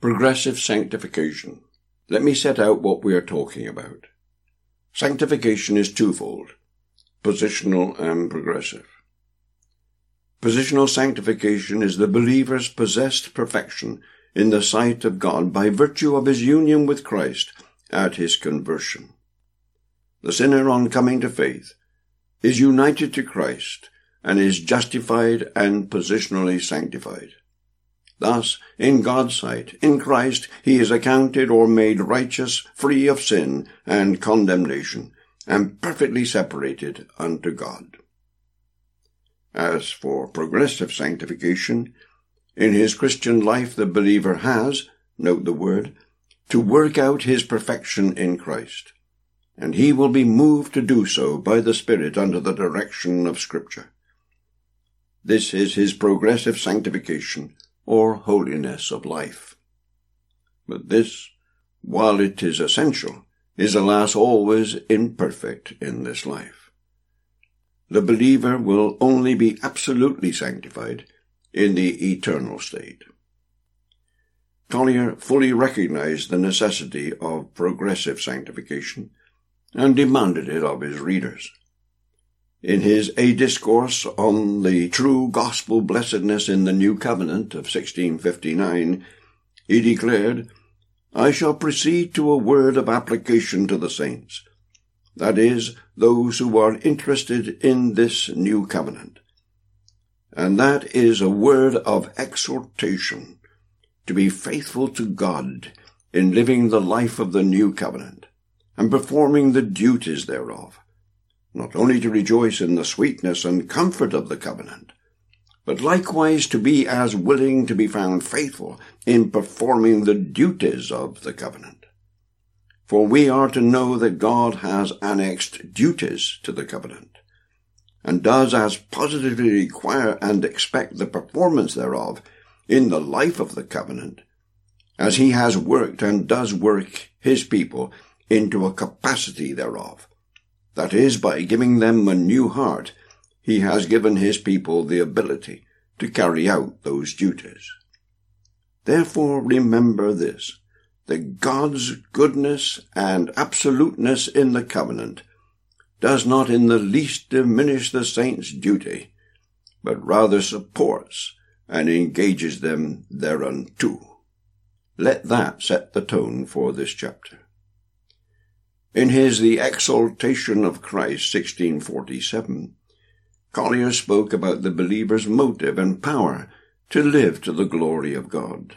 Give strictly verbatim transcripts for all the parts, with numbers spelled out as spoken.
Progressive sanctification. Let me set out what we are talking about. Sanctification is twofold, positional and progressive. Positional sanctification is the believer's possessed perfection in the sight of God by virtue of his union with Christ at his conversion. The sinner, on coming to faith, is united to Christ and is justified and positionally sanctified. Thus, in God's sight, in Christ, he is accounted or made righteous, free of sin and condemnation, and perfectly separated unto God. As for progressive sanctification, in his Christian life the believer has, note the word, to work out his perfection in Christ, and he will be moved to do so by the Spirit under the direction of Scripture. This is his progressive sanctification, or holiness of life. But this, while it is essential, is alas always imperfect in this life. The believer will only be absolutely sanctified in the eternal state. Collier fully recognized the necessity of progressive sanctification and demanded it of his readers. In his A Discourse on the True Gospel Blessedness in the New Covenant of sixteen fifty-nine, he declared, "I shall proceed to a word of application to the saints, that is, those who are interested in this new covenant. And that is a word of exhortation to be faithful to God in living the life of the new covenant and performing the duties thereof, not only to rejoice in the sweetness and comfort of the covenant, but likewise to be as willing to be found faithful in performing the duties of the covenant. For we are to know that God has annexed duties to the covenant, and does as positively require and expect the performance thereof in the life of the covenant, as he has worked and does work his people into a capacity thereof. That is, by giving them a new heart, he has given his people the ability to carry out those duties. Therefore remember this, that God's goodness and absoluteness in the covenant does not in the least diminish the saints' duty, but rather supports and engages them thereunto. Let that set the tone for this chapter. In his The Exaltation of Christ, sixteen forty-seven, Collier spoke about the believer's motive and power to live to the glory of God.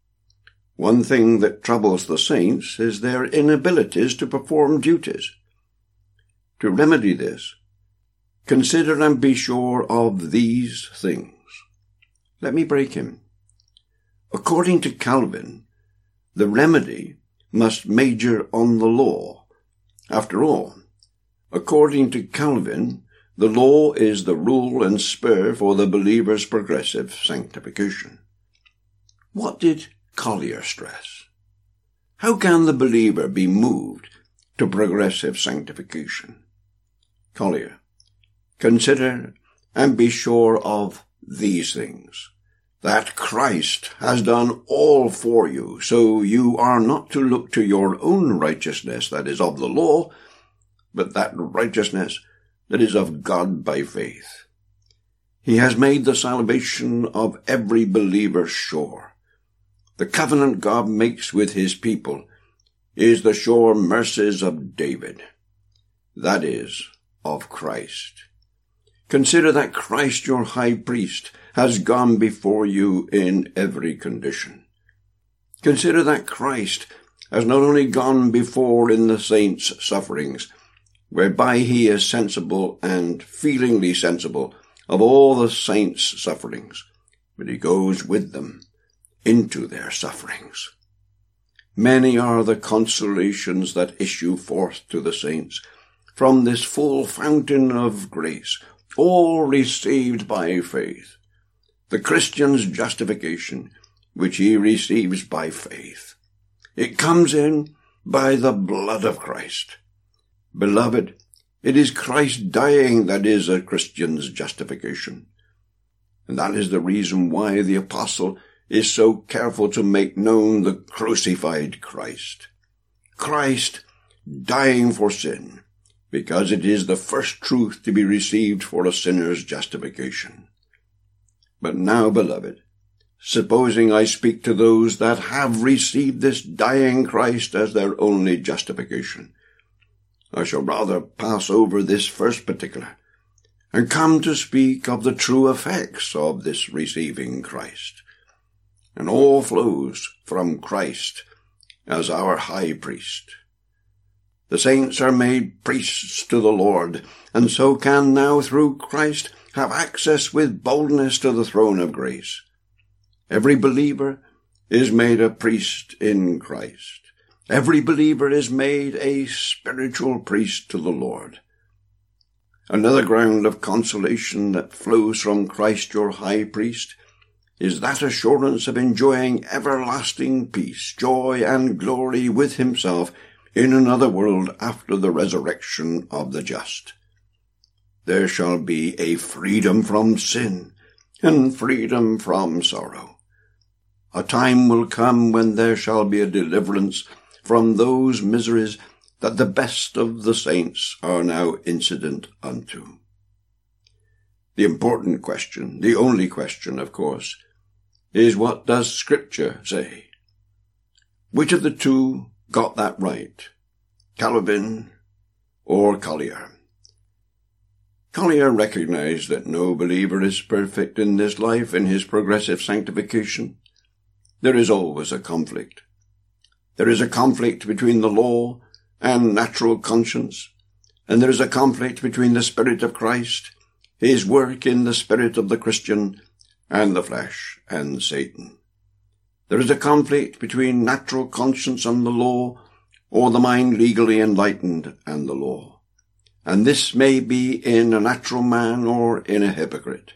One thing that troubles the saints is their inabilities to perform duties. To remedy this, consider and be sure of these things. Let me break him. According to Calvin, the remedy must major on the law. After all, according to Calvin, the law is the rule and spur for the believer's progressive sanctification. What did Collier stress? How can the believer be moved to progressive sanctification? Collier, consider and be sure of these things, that Christ has done all for you, so you are not to look to your own righteousness that is of the law, but that righteousness that is of God by faith. He has made the salvation of every believer sure. The covenant God makes with his people is the sure mercies of David, that is, of Christ. Consider that Christ your high priest has gone before you in every condition. Consider that Christ has not only gone before in the saints' sufferings, whereby he is sensible and feelingly sensible of all the saints' sufferings, but he goes with them into their sufferings. Many are the consolations that issue forth to the saints from this full fountain of grace, all received by faith. The Christian's justification, which he receives by faith. It comes in by the blood of Christ. Beloved, it is Christ dying that is a Christian's justification. And that is the reason why the apostle is so careful to make known the crucified Christ. Christ dying for sin, because it is the first truth to be received for a sinner's justification. But now, beloved, supposing I speak to those that have received this dying Christ as their only justification, I shall rather pass over this first particular, and come to speak of the true effects of this receiving Christ. And all flows from Christ as our high priest. The saints are made priests to the Lord, and so can now through Christ have access with boldness to the throne of grace. Every believer is made a priest in Christ. Every believer is made a spiritual priest to the Lord. Another ground of consolation that flows from Christ your high priest is that assurance of enjoying everlasting peace, joy, and glory with himself in another world after the resurrection of the just. There shall be a freedom from sin and freedom from sorrow. A time will come when there shall be a deliverance from those miseries that the best of the saints are now incident unto. The important question, the only question, of course, is what does Scripture say? Which of the two got that right, Calvin or Collier? Collier recognized that no believer is perfect in this life in his progressive sanctification. There is always a conflict. There is a conflict between the law and natural conscience, and there is a conflict between the Spirit of Christ, his work in the spirit of the Christian, and the flesh and Satan. There is a conflict between natural conscience and the law, or the mind legally enlightened and the law. And this may be in a natural man or in a hypocrite.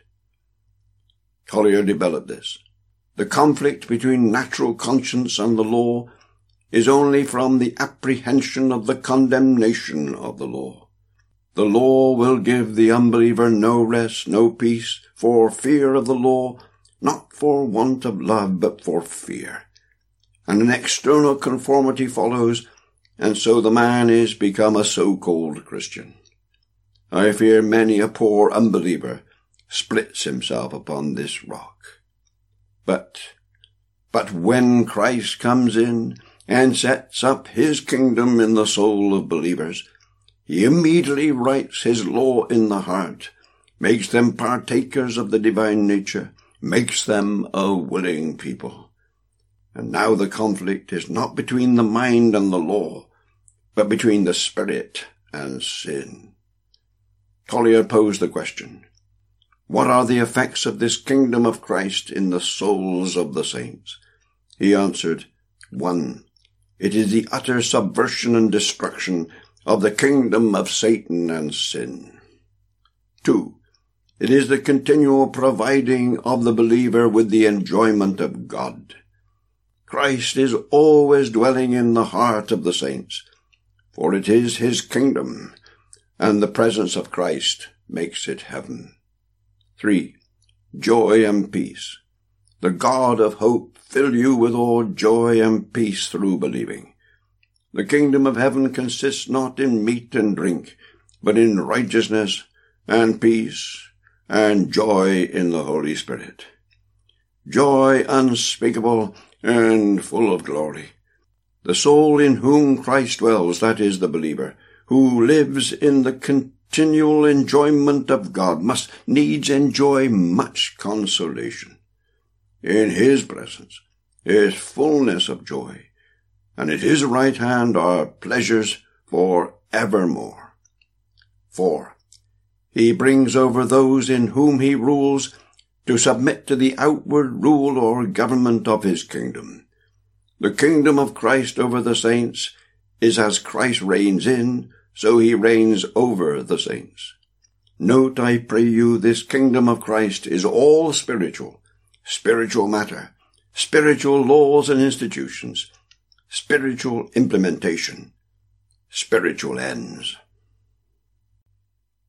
Collier developed this. The conflict between natural conscience and the law is only from the apprehension of the condemnation of the law. The law will give the unbeliever no rest, no peace, for fear of the law, not for want of love, but for fear. And an external conformity follows, and so the man is become a so-called Christian. I fear many a poor unbeliever splits himself upon this rock. But, but when Christ comes in and sets up his kingdom in the soul of believers, he immediately writes his law in the heart, makes them partakers of the divine nature, makes them a willing people. And now the conflict is not between the mind and the law, but between the spirit and sin. Collier posed the question, what are the effects of this kingdom of Christ in the souls of the saints? He answered, one, it is the utter subversion and destruction of the kingdom of Satan and sin. Two, it is the continual providing of the believer with the enjoyment of God. Christ is always dwelling in the heart of the saints, for it is his kingdom, and the presence of Christ makes it heaven. Three, joy and peace. The God of hope fill you with all joy and peace through believing. The kingdom of heaven consists not in meat and drink, but in righteousness and peace and joy in the Holy Spirit. Joy unspeakable and full of glory. The soul in whom Christ dwells, that is the believer, who lives in the continual enjoyment of God, must needs enjoy much consolation. In his presence is fullness of joy, and at his right hand are pleasures for evermore. Four, he brings over those in whom he rules to submit to the outward rule or government of his kingdom. The kingdom of Christ over the saints is as Christ reigns in, so he reigns over the saints. Note, I pray you, this kingdom of Christ is all spiritual, spiritual matter, spiritual laws and institutions, spiritual implementation, spiritual ends.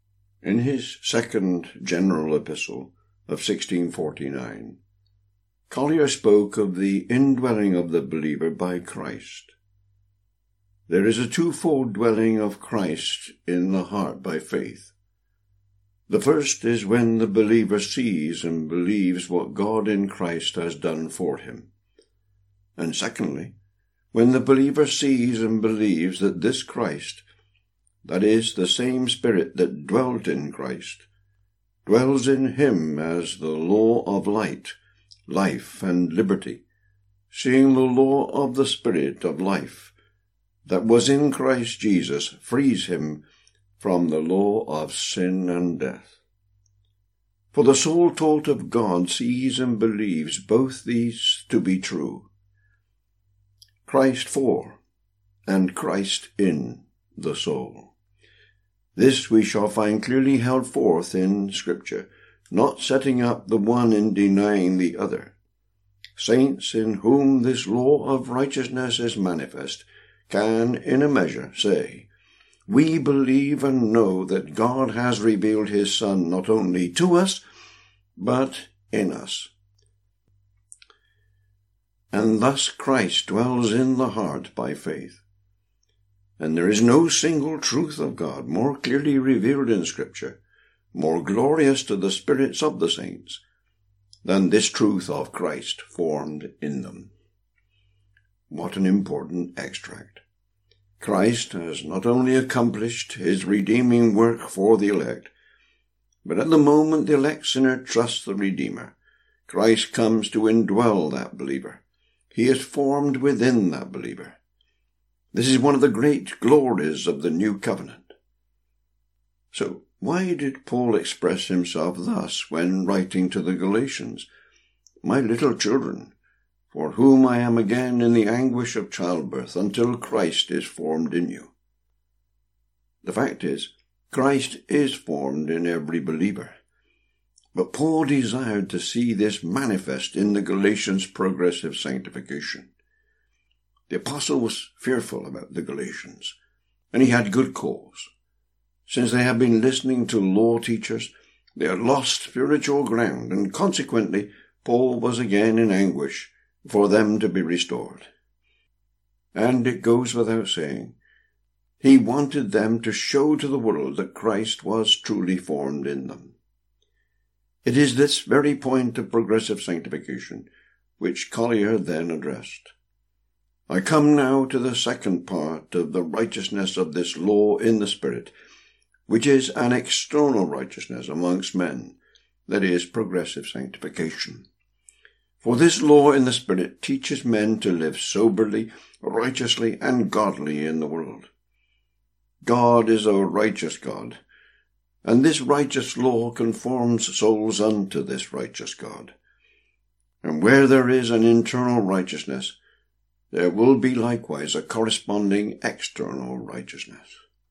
In his second general epistle of sixteen forty-nine, Collier spoke of the indwelling of the believer by Christ. There is a twofold dwelling of Christ in the heart by faith. The first is when the believer sees and believes what God in Christ has done for him. And secondly, when the believer sees and believes that this Christ, that is, the same Spirit that dwelt in Christ, dwells in him as the law of light, life, and liberty, seeing the law of the Spirit of life that was in Christ Jesus frees him from the law of sin and death. For the soul taught of God sees and believes both these to be true. Christ for, and Christ in the soul. This we shall find clearly held forth in Scripture, not setting up the one and denying the other. Saints in whom this law of righteousness is manifest can, in a measure, say, we believe and know that God has revealed his Son not only to us, but in us. And thus Christ dwells in the heart by faith. And there is no single truth of God more clearly revealed in Scripture, more glorious to the spirits of the saints, than this truth of Christ formed in them. What an important extract. Christ has not only accomplished his redeeming work for the elect, but at the moment the elect sinner trusts the Redeemer, Christ comes to indwell that believer. He is formed within that believer. This is one of the great glories of the new covenant. So, why did Paul express himself thus when writing to the Galatians? My little children, for whom I am again in the anguish of childbirth until Christ is formed in you. The fact is, Christ is formed in every believer. But Paul desired to see this manifest in the Galatians' progressive sanctification. The apostle was fearful about the Galatians, and he had good cause. Since they had been listening to law teachers, they had lost spiritual ground, and consequently Paul was again in anguish for them to be restored. And it goes without saying, he wanted them to show to the world that Christ was truly formed in them. It is this very point of progressive sanctification which Collier then addressed. I come now to the second part of the righteousness of this law in the Spirit, which is an external righteousness amongst men, that is, progressive sanctification. For this law in the Spirit teaches men to live soberly, righteously, and godly in the world. God is a righteous God, and this righteous law conforms souls unto this righteous God. And where there is an internal righteousness, there will be likewise a corresponding external righteousness.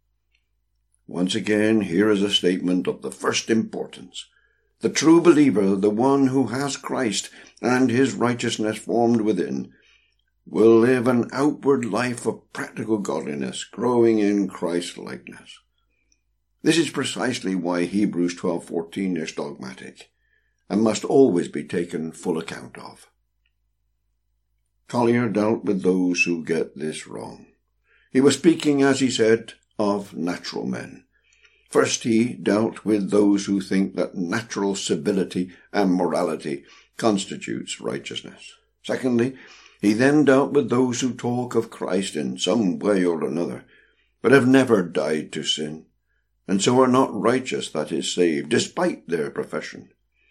Once again, here is a statement of the first importance. The true believer, the one who has Christ and his righteousness formed within, will live an outward life of practical godliness, growing in Christ-likeness. This is precisely why Hebrews twelve fourteen is dogmatic, and must always be taken full account of. Collier dealt with those who get this wrong. He was speaking, as he said, of natural men. First, he dealt with those who think that natural civility and morality constitutes righteousness. Secondly, he then dealt with those who talk of Christ in some way or another, but have never died to sin, and so are not righteous, that is, saved, despite their profession.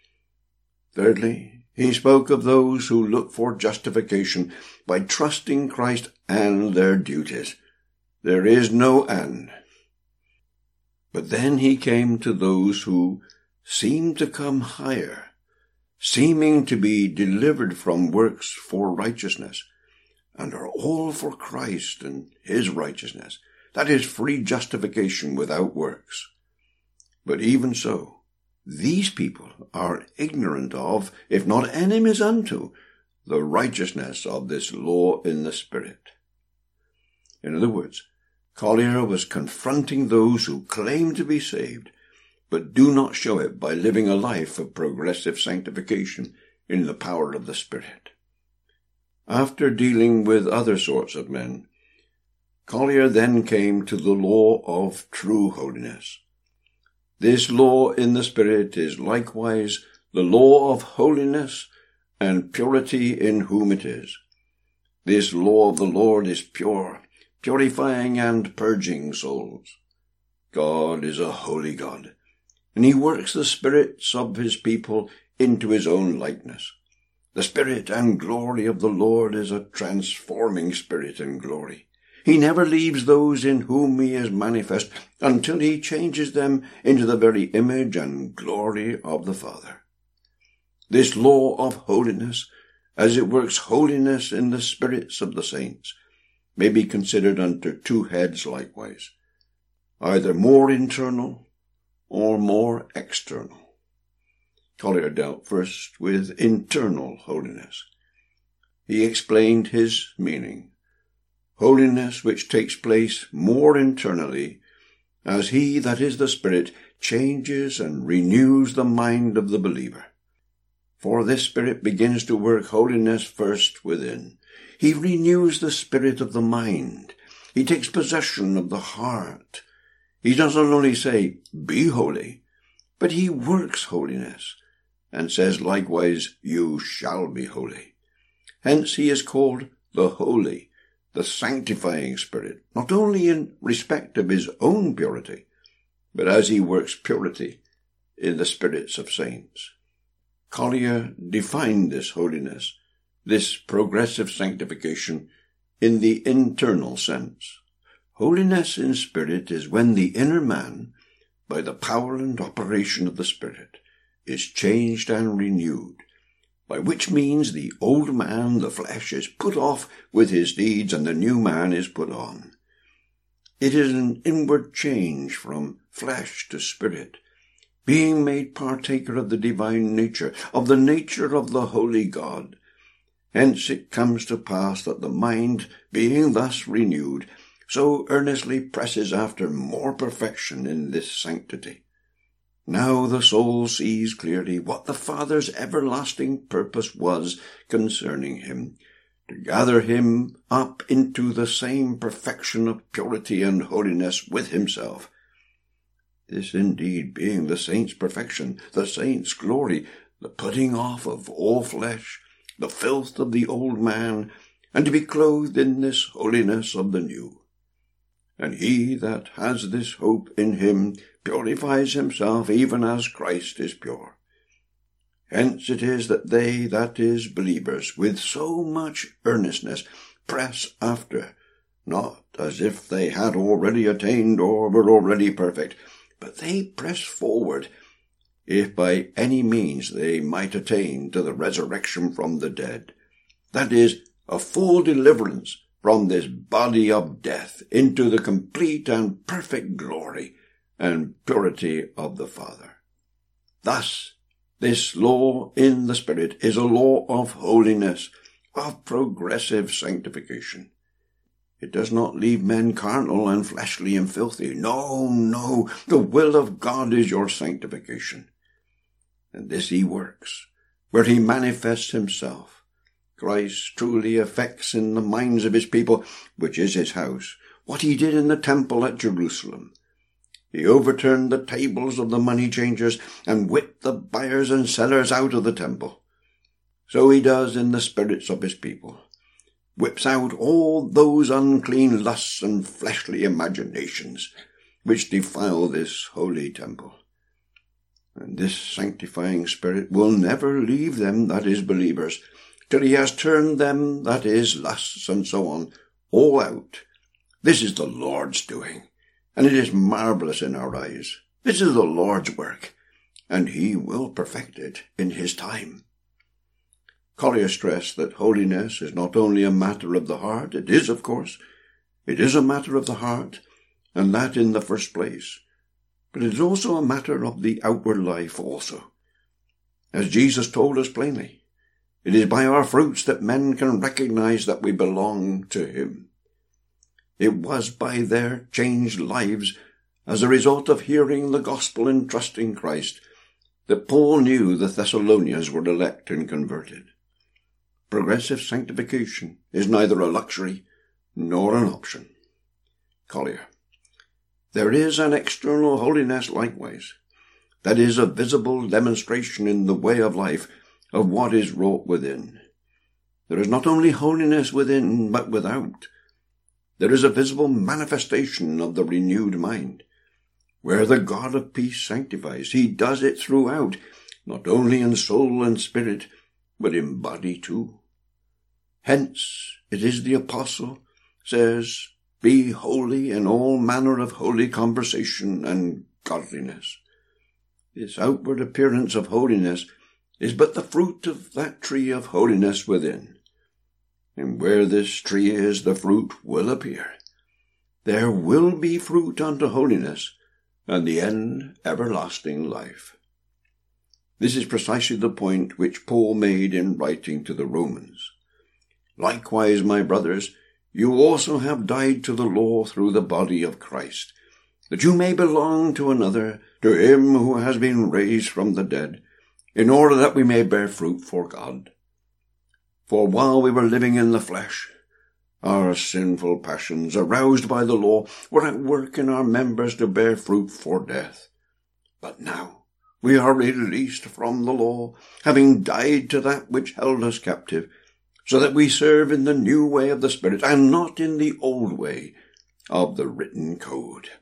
Thirdly, he spoke of those who look for justification by trusting Christ and their duties. There is no and. But then he came to those who seem to come higher, seeming to be delivered from works for righteousness, and are all for Christ and his righteousness. That is free justification without works. But even so, these people are ignorant of, if not enemies unto, the righteousness of this law in the Spirit. In other words, Collier was confronting those who claim to be saved, but do not show it by living a life of progressive sanctification in the power of the Spirit. After dealing with other sorts of men, Collier then came to the law of true holiness. This law in the Spirit is likewise the law of holiness and purity in whom it is. This law of the Lord is pure, purifying and purging souls. God is a holy God, and he works the spirits of his people into his own likeness. The spirit and glory of the Lord is a transforming spirit and glory. He never leaves those in whom he is manifest until he changes them into the very image and glory of the Father. This law of holiness, as it works holiness in the spirits of the saints, may be considered under two heads likewise, either more internal or more external. Collier dealt first with internal holiness. He explained his meaning. Holiness which takes place more internally, as he that is the Spirit changes and renews the mind of the believer. For this Spirit begins to work holiness first within. He renews the spirit of the mind. He takes possession of the heart. He doesn't only say, be holy, but he works holiness, and says likewise, you shall be holy. Hence he is called the Holy, the sanctifying Spirit, not only in respect of his own purity, but as he works purity in the spirits of saints. Collier defined this holiness, this progressive sanctification, in the internal sense. Holiness in spirit is when the inner man, by the power and operation of the Spirit, is changed and renewed, by which means the old man, the flesh, is put off with his deeds, and the new man is put on. It is an inward change from flesh to spirit, being made partaker of the divine nature, of the nature of the holy God. Hence it comes to pass that the mind, being thus renewed, so earnestly presses after more perfection in this sanctity. Now the soul sees clearly what the Father's everlasting purpose was concerning him, to gather him up into the same perfection of purity and holiness with himself. This indeed being the saint's perfection, the saint's glory, the putting off of all flesh, the filth of the old man, and to be clothed in this holiness of the new. And he that has this hope in him purifies himself even as Christ is pure. Hence it is that they, that is, believers, with so much earnestness press after, not as if they had already attained or were already perfect, but they press forward, if by any means they might attain to the resurrection from the dead, that is, a full deliverance from this body of death into the complete and perfect glory and purity of the Father. Thus, this law in the Spirit is a law of holiness, of progressive sanctification. It does not leave men carnal and fleshly and filthy. No, no, the will of God is your sanctification. And this he works, where he manifests himself. Christ truly effects in the minds of his people, which is his house, what he did in the temple at Jerusalem. He overturned the tables of the money changers and whipped the buyers and sellers out of the temple. So he does in the spirits of his people, whips out all those unclean lusts and fleshly imaginations which defile this holy temple. And this sanctifying Spirit will never leave them, that is, believers, till he has turned them, that is, lusts and so on, all out. This is the Lord's doing, and it is marvelous in our eyes. This is the Lord's work, and he will perfect it in his time. Collier stressed that holiness is not only a matter of the heart. It is, of course. It is a matter of the heart, and that in the first place. But it is also a matter of the outward life also. As Jesus told us plainly, it is by our fruits that men can recognize that we belong to him. It was by their changed lives, as a result of hearing the gospel and trusting Christ, that Paul knew the Thessalonians were elect and converted. Progressive sanctification is neither a luxury nor an option. Collier. There is an external holiness likewise, that is a visible demonstration in the way of life of what is wrought within. There is not only holiness within, but without. There is a visible manifestation of the renewed mind. Where the God of peace sanctifies, he does it throughout, not only in soul and spirit, but in body too. Hence it is the apostle says, Be holy in all manner of holy conversation and godliness. This outward appearance of holiness is but the fruit of that tree of holiness within. And where this tree is, the fruit will appear. There will be fruit unto holiness, and the end everlasting life. This is precisely the point which Paul made in writing to the Romans. Likewise, my brothers, you also have died to the law through the body of Christ, that you may belong to another, to him who has been raised from the dead, in order that we may bear fruit for God. For while we were living in the flesh, our sinful passions, aroused by the law, were at work in our members to bear fruit for death. But now we are released from the law, having died to that which held us captive, so that we serve in the new way of the Spirit, and not in the old way of the written code.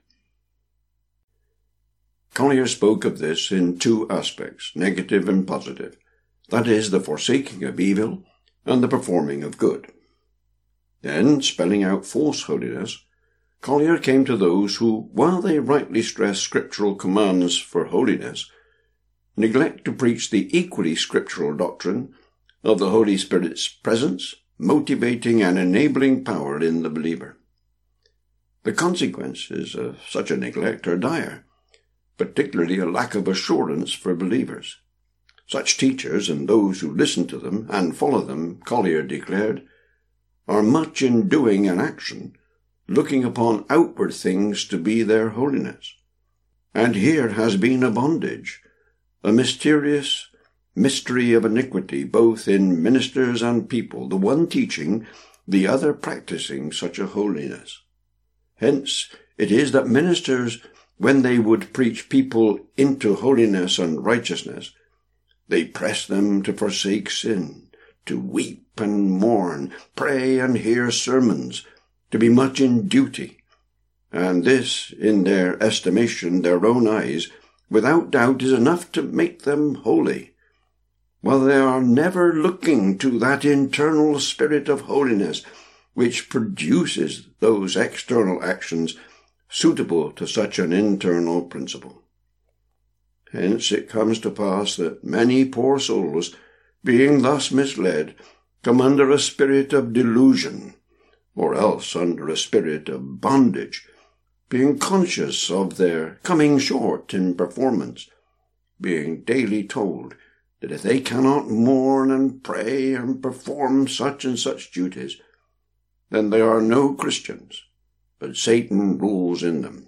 Collier spoke of this in two aspects, negative and positive, that is, the forsaking of evil and the performing of good. Then, spelling out false holiness, Collier came to those who, while they rightly stress scriptural commands for holiness, neglect to preach the equally scriptural doctrine of the Holy Spirit's presence, motivating and enabling power in the believer. The consequences of such a neglect are dire, particularly a lack of assurance for believers. Such teachers and those who listen to them and follow them, Collier declared, are much in doing and action, looking upon outward things to be their holiness. And here has been a bondage, a mysterious mystery of iniquity, both in ministers and people, the one teaching, the other practicing such a holiness. Hence it is that ministers, when they would preach people into holiness and righteousness, they press them to forsake sin, to weep and mourn, pray and hear sermons, to be much in duty. And this, in their estimation, their own eyes, without doubt is enough to make them holy, while they are never looking to that internal spirit of holiness which produces those external actions suitable to such an internal principle. Hence it comes to pass that many poor souls, being thus misled, come under a spirit of delusion, or else under a spirit of bondage, being conscious of their coming short in performance, being daily told that if they cannot mourn and pray and perform such and such duties, then they are no Christians, but Satan rules in them.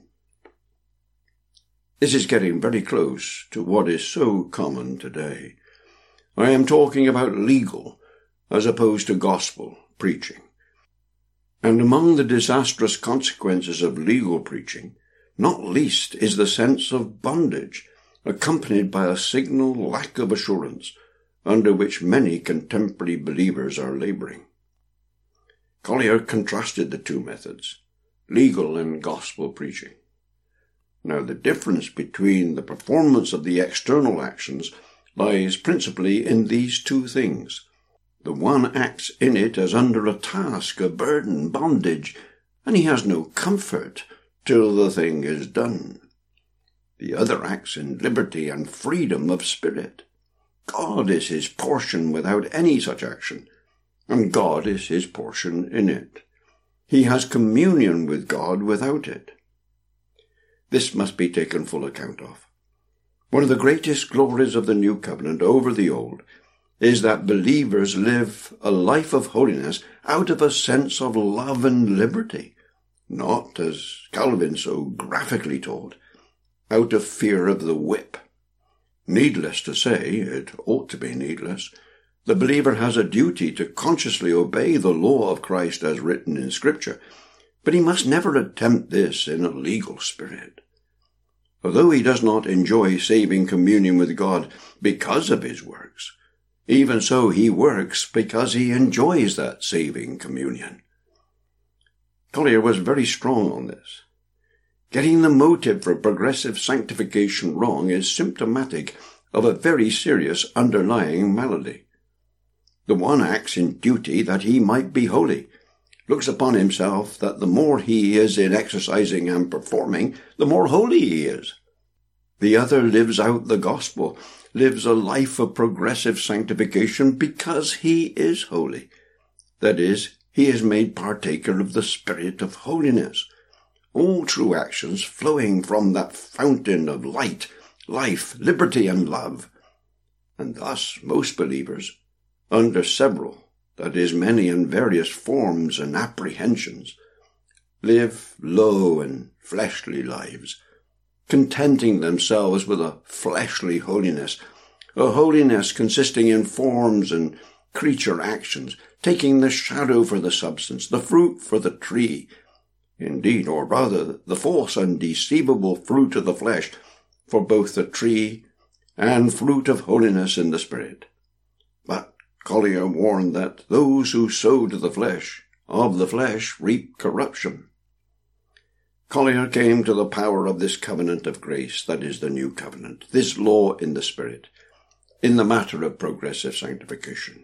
This is getting very close to what is so common today. I am talking about legal as opposed to gospel preaching. And among the disastrous consequences of legal preaching, not least is the sense of bondage, accompanied by a signal lack of assurance, under which many contemporary believers are laboring. Collier contrasted the two methods, legal and gospel preaching. Now, the difference between the performance of the external actions lies principally in these two things. The one acts in it as under a task, a burden, bondage, and he has no comfort till the thing is done. The other acts in liberty and freedom of spirit. God is his portion without any such action, and God is his portion in it. He has communion with God without it. This must be taken full account of. One of the greatest glories of the New Covenant over the Old is that believers live a life of holiness out of a sense of love and liberty, not, as Calvin so graphically taught, out of fear of the whip. Needless to say, it ought to be needless, the believer has a duty to consciously obey the law of Christ as written in Scripture, but he must never attempt this in a legal spirit. Although he does not enjoy saving communion with God because of his works, even so he works because he enjoys that saving communion. Collier was very strong on this. Getting the motive for progressive sanctification wrong is symptomatic of a very serious underlying malady. The one acts in duty that he might be holy, looks upon himself that the more he is in exercising and performing, the more holy he is. The other lives out the gospel, lives a life of progressive sanctification because he is holy. That is, he is made partaker of the spirit of holiness. All true actions flowing from that fountain of light, life, liberty, and love. And thus most believers, under several, that is, many and various forms and apprehensions, live low and fleshly lives, contenting themselves with a fleshly holiness, a holiness consisting in forms and creature actions, taking the shadow for the substance, the fruit for the tree, indeed, or rather, the false and deceivable fruit of the flesh for both the tree and fruit of holiness in the Spirit. But Collier warned that those who sow to the flesh, of the flesh, reap corruption. Collier came to the power of this covenant of grace, that is the new covenant, this law in the Spirit, in the matter of progressive sanctification.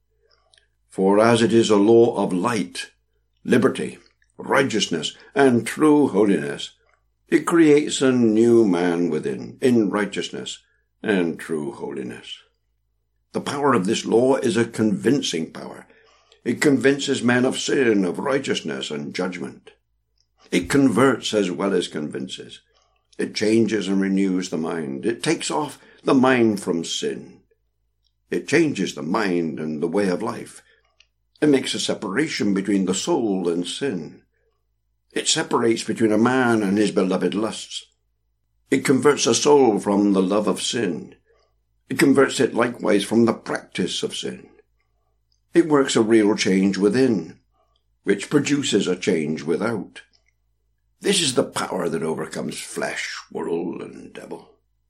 For as it is a law of light, liberty, righteousness, and true holiness, it creates a new man within, in righteousness and true holiness. The power of this law is a convincing power. It convinces men of sin, of righteousness, and judgment. It converts as well as convinces. It changes and renews the mind. It takes off the mind from sin. It changes the mind and the way of life. It makes a separation between the soul and sin. It separates between a man and his beloved lusts. It converts a soul from the love of sin. It converts it likewise from the practice of sin. It works a real change within, which produces a change without. This is the power that overcomes flesh, world, and devil.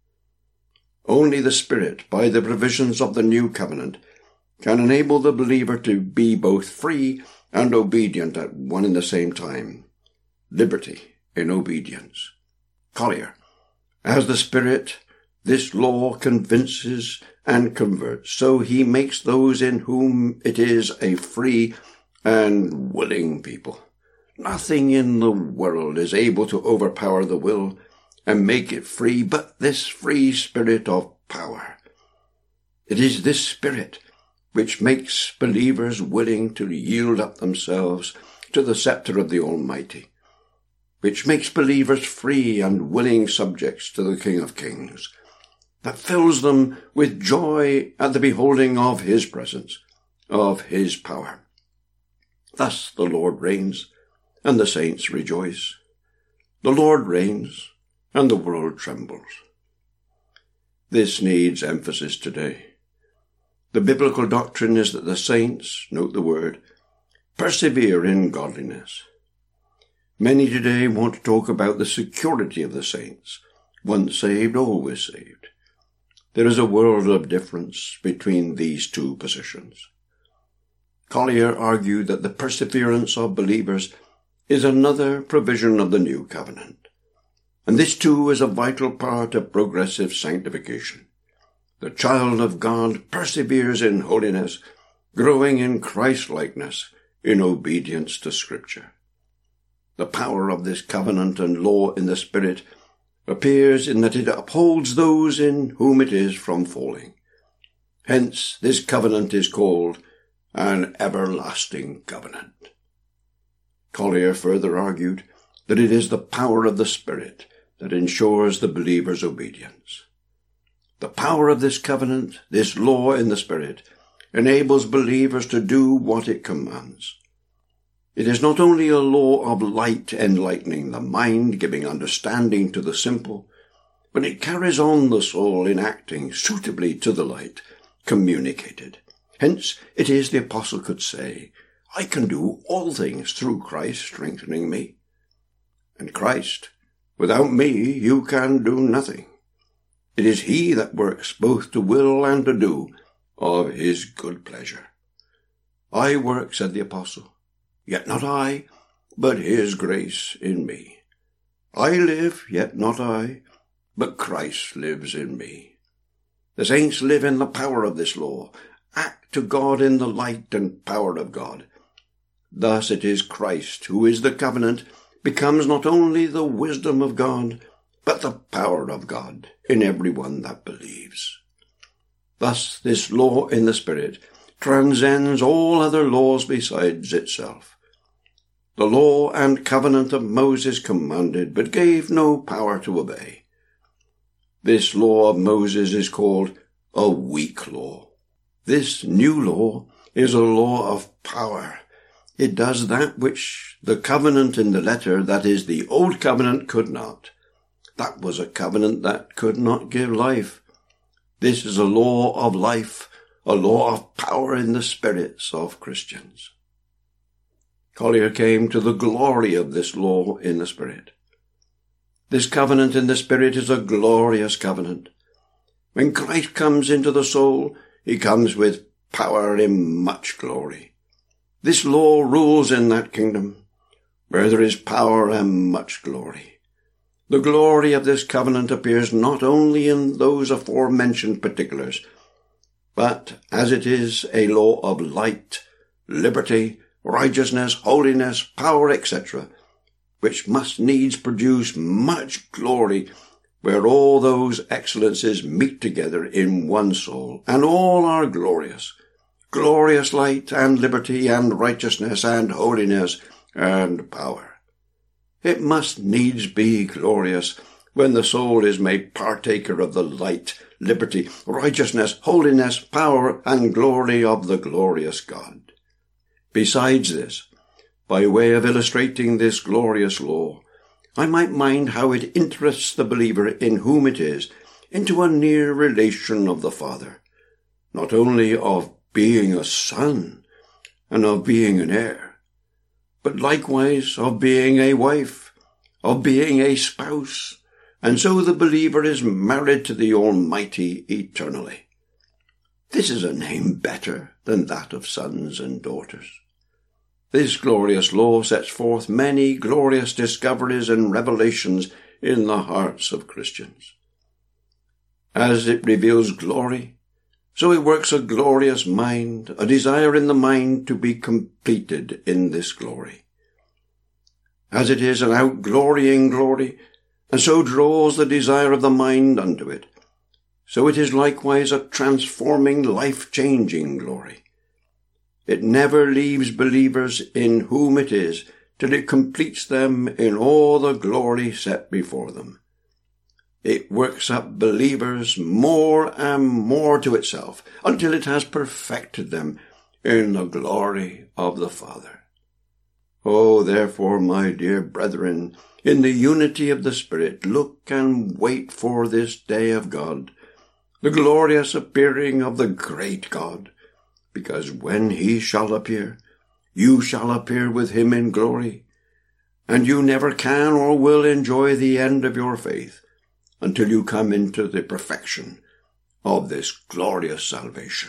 Only the Spirit, by the provisions of the new covenant, can enable the believer to be both free and obedient at one and the same time. Liberty in obedience. Collier, as the Spirit, this law convinces and converts, so he makes those in whom it is a free and willing people. Nothing in the world is able to overpower the will and make it free but this free spirit of power. It is this spirit which makes believers willing to yield up themselves to the scepter of the Almighty, which makes believers free and willing subjects to the King of Kings, that fills them with joy at the beholding of his presence, of his power. Thus the Lord reigns, and the saints rejoice. The Lord reigns, and the world trembles. This needs emphasis today. The biblical doctrine is that the saints, note the word, persevere in godliness. Many today want to talk about the security of the saints, once saved, always saved. There is a world of difference between these two positions. Collier argued that the perseverance of believers is another provision of the new covenant, and this too is a vital part of progressive sanctification. The child of God perseveres in holiness, growing in Christ-likeness, in obedience to Scripture. The power of this covenant and law in the Spirit appears in that it upholds those in whom it is from falling. Hence, this covenant is called an everlasting covenant. Collier further argued that it is the power of the Spirit that ensures the believer's obedience. The power of this covenant, this law in the Spirit, enables believers to do what it commands. It is not only a law of light enlightening the mind, giving understanding to the simple, but it carries on the soul in acting suitably to the light communicated. Hence it is the apostle could say, I can do all things through Christ strengthening me. And Christ, without me you can do nothing. It is he that works both to will and to do of his good pleasure. I work, said the apostle, yet not I, but his grace in me. I live, yet not I, but Christ lives in me. The saints live in the power of this law, act to God in the light and power of God. Thus it is Christ, who is the covenant, becomes not only the wisdom of God, but the power of God in every one that believes. Thus this law in the Spirit transcends all other laws besides itself. The law and covenant of Moses commanded, but gave no power to obey. This law of Moses is called a weak law. This new law is a law of power. It does that which the covenant in the letter, that is, the old covenant, could not. That was a covenant that could not give life. This is a law of life, a law of power in the spirits of Christians. Collier came to the glory of this law in the Spirit. This covenant in the Spirit is a glorious covenant. When Christ comes into the soul, he comes with power in much glory. This law rules in that kingdom, where there is power and much glory. The glory of this covenant appears not only in those aforementioned particulars, but as it is a law of light, liberty, righteousness, holiness, power, et cetera, which must needs produce much glory, where all those excellences meet together in one soul, and all are glorious. Glorious light and liberty and righteousness and holiness and power. It must needs be glorious when the soul is made partaker of the light, liberty, righteousness, holiness, power, and glory of the glorious God. Besides this, by way of illustrating this glorious law, I might mind how it interests the believer in whom it is into a near relation of the Father, not only of being a son and of being an heir, but likewise of being a wife, of being a spouse, and so the believer is married to the Almighty eternally. This is a name better than that of sons and daughters. This glorious law sets forth many glorious discoveries and revelations in the hearts of Christians. As it reveals glory, so it works a glorious mind, a desire in the mind to be completed in this glory. As it is an outglorying glory, and so draws the desire of the mind unto it, so it is likewise a transforming, life-changing glory. It never leaves believers in whom it is till it completes them in all the glory set before them. It works up believers more and more to itself until it has perfected them in the glory of the Father. Oh, therefore, my dear brethren, in the unity of the Spirit, look and wait for this day of God, the glorious appearing of the great God, because when he shall appear, you shall appear with him in glory, and you never can or will enjoy the end of your faith until you come into the perfection of this glorious salvation.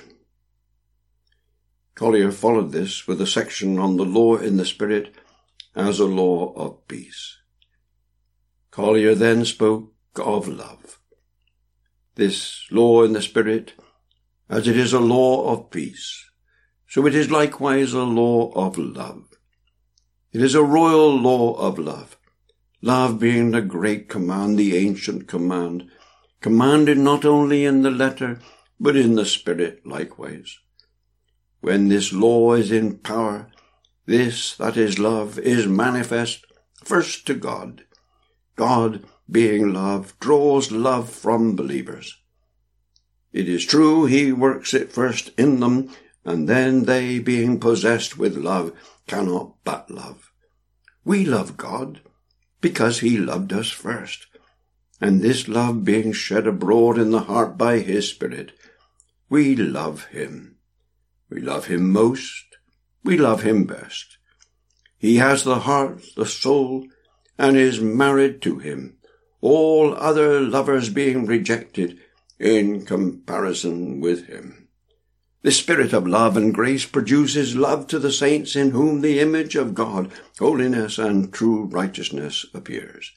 Collier followed this with a section on the law in the Spirit as a law of peace. Collier then spoke of love. This law in the Spirit, as it is a law of peace, so it is likewise a law of love. It is a royal law of love, love being the great command, the ancient command, commanded not only in the letter, but in the Spirit likewise. When this law is in power, this, that is love, is manifest first to God. God, being love, draws love from believers. It is true he works it first in them, and then they, being possessed with love, cannot but love. We love God because he loved us first. and this love being shed abroad in the heart by his Spirit, we love him. We love him most. We love him best. He has the heart, the soul, and is married to him, all other lovers being rejected in comparison with him. The Spirit of love and grace produces love to the saints in whom the image of God, holiness, and true righteousness appears.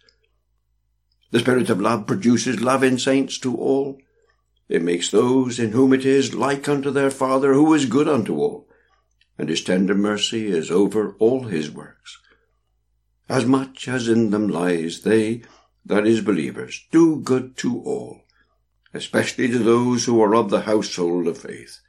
The Spirit of love produces love in saints to all. It makes those in whom it is like unto their Father, who is good unto all, and his tender mercy is over all his works. As much as in them lies, they, that is, believers, do good to all, especially to those who are of the household of faith.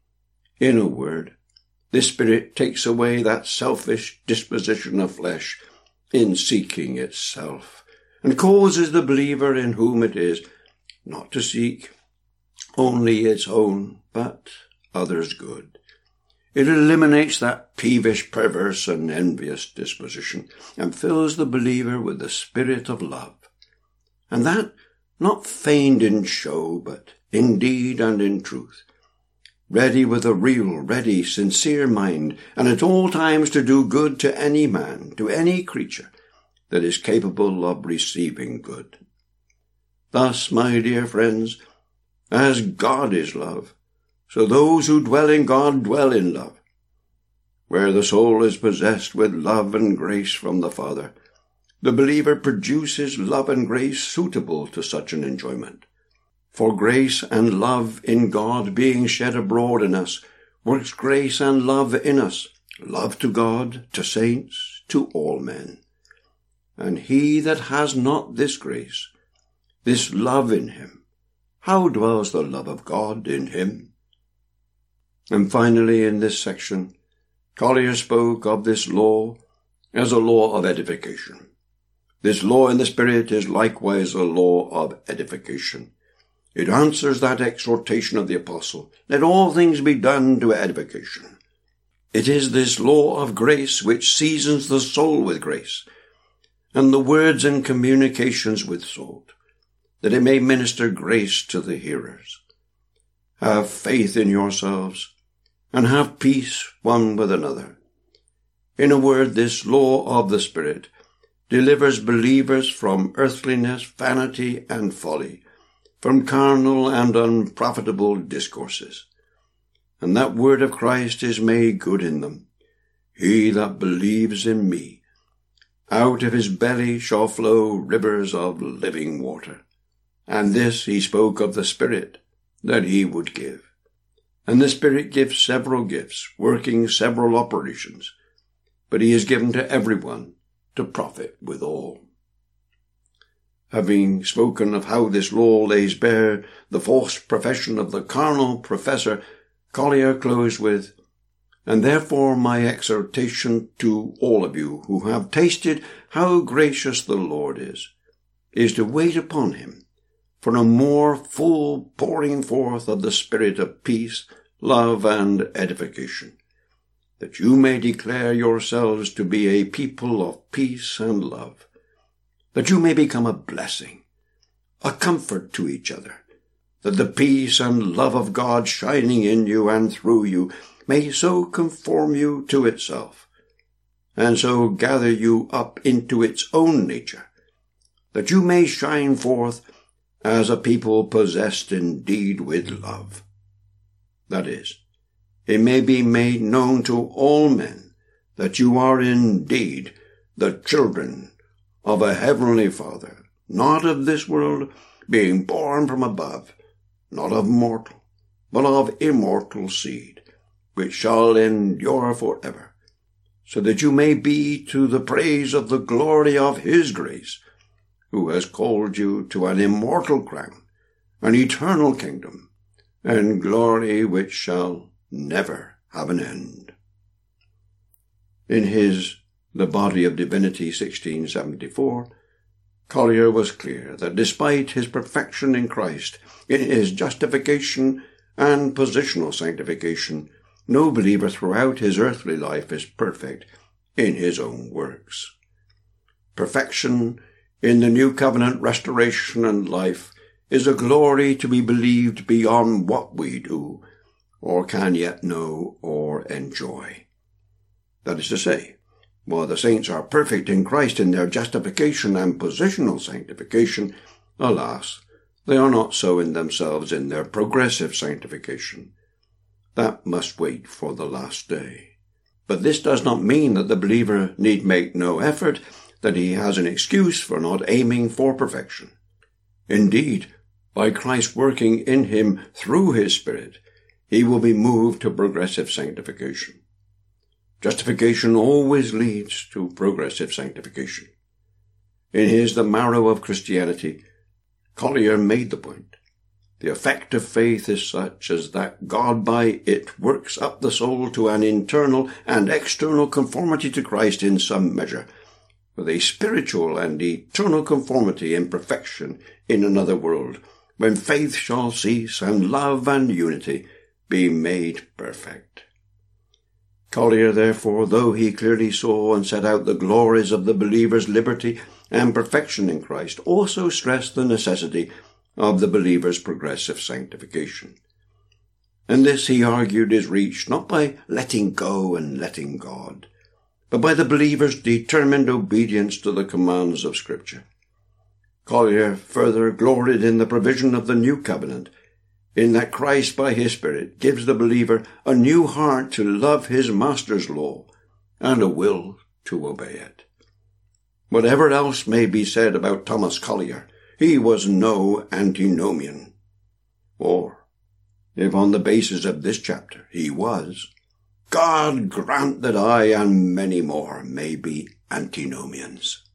In a word, this Spirit takes away that selfish disposition of flesh in seeking itself, and causes the believer in whom it is not to seek only its own, but others' good. It eliminates that peevish, perverse, and envious disposition, and fills the believer with the Spirit of love. And that not feigned in show, but in deed and in truth, ready with a real, ready, sincere mind, and at all times to do good to any man, to any creature that is capable of receiving good. Thus, my dear friends, as God is love, so those who dwell in God dwell in love. Where the soul is possessed with love and grace from the Father, the believer produces love and grace suitable to such an enjoyment. For grace and love in God being shed abroad in us, works grace and love in us, love to God, to saints, to all men. And he that has not this grace, this love in him, how dwells the love of God in him? And finally, in this section, Collier spoke of this law as a law of edification. This law in the Spirit is likewise a law of edification. It answers that exhortation of the apostle, let all things be done to edification. It is this law of grace which seasons the soul with grace, and the words and communications with salt, that it may minister grace to the hearers. Have faith in yourselves, and have peace one with another. In a word, this law of the Spirit delivers believers from earthliness, vanity, and folly, from carnal and unprofitable discourses. And that word of Christ is made good in them. He that believes in me, out of his belly shall flow rivers of living water. And this he spoke of the Spirit that he would give. And the Spirit gives several gifts, working several operations, but he is given to everyone to profit withal. Having spoken of how this law lays bare the false profession of the carnal professor, Collier closed with, and therefore my exhortation to all of you who have tasted how gracious the Lord is, is to wait upon him for a more full pouring forth of the Spirit of peace, love, and edification, that you may declare yourselves to be a people of peace and love, that you may become a blessing, a comfort to each other, that the peace and love of God shining in you and through you may so conform you to itself, and so gather you up into its own nature, that you may shine forth as a people possessed indeed with love. That is, it may be made known to all men that you are indeed the children of a heavenly Father, not of this world, being born from above, not of mortal, but of immortal seed, which shall endure forever, so that you may be to the praise of the glory of his grace, who has called you to an immortal crown, an eternal kingdom, and glory which shall never have an end. In his The Body of Divinity, sixteen seventy-four, Collier was clear that despite his perfection in Christ, in his justification and positional sanctification, no believer throughout his earthly life is perfect in his own works. Perfection in the new covenant restoration and life is a glory to be believed beyond what we do, or can yet know or enjoy. That is to say, while the saints are perfect in Christ in their justification and positional sanctification, alas, they are not so in themselves in their progressive sanctification. That must wait for the last day. But this does not mean that the believer need make no effort, that he has an excuse for not aiming for perfection. Indeed, by Christ working in him through his Spirit, he will be moved to progressive sanctification. Justification always leads to progressive sanctification. In his The Marrow of Christianity, Collier made the point. The effect of faith is such as that God by it works up the soul to an internal and external conformity to Christ in some measure, with a spiritual and eternal conformity in perfection in another world, when faith shall cease and love and unity be made perfect. Collier, therefore, though he clearly saw and set out the glories of the believer's liberty and perfection in Christ, also stressed the necessity of the believer's progressive sanctification. And this, he argued, is reached not by letting go and letting God, but by the believer's determined obedience to the commands of Scripture. Collier further gloried in the provision of the new covenant, in that Christ by his Spirit gives the believer a new heart to love his Master's law, and a will to obey it. Whatever else may be said about Thomas Collier, he was no antinomian. Or, if on the basis of this chapter he was, God grant that I and many more may be antinomians.